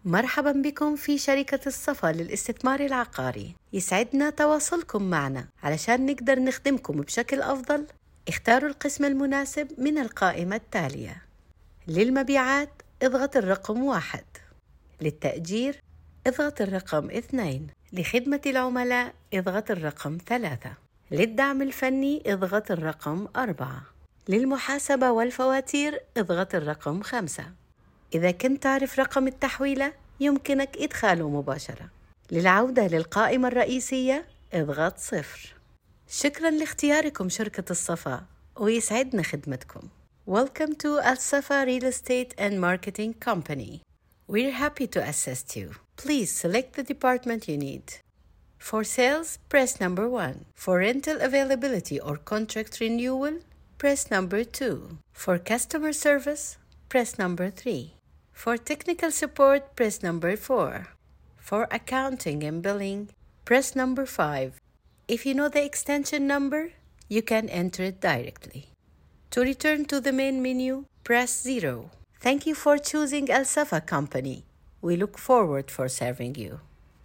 مرحبا بكم في شركة الصفا للاستثمار العقاري. يسعدنا تواصلكم معنا. علشان نقدر نخدمكم بشكل أفضل، اختاروا القسم المناسب من القائمة التالية. للمبيعات اضغط الرقم 1، للتأجير اضغط الرقم 2، لخدمة العملاء اضغط الرقم 3، للدعم الفني اضغط الرقم 4، للمحاسبة والفواتير اضغط الرقم 5. إذا كنت تعرف رقم التحويلة يمكنك إدخاله مباشرة. للعودة للقائمة الرئيسية اضغط 0. شكراً لاختياركم شركة الصفا، ويسعدنا خدمتكم. Welcome to Al-Safa Real Estate and Marketing Company. We're happy to assist you. Please select the department you need. For sales, press number 1. For rental availability or contract renewal, press number 2. For customer service, press number 3. For technical support, press number 4. For accounting and billing, press number 5. If you know the extension number, you can enter it directly. To return to the main menu, press 0. Thank you for choosing Al-Safa Company. We look forward for serving you.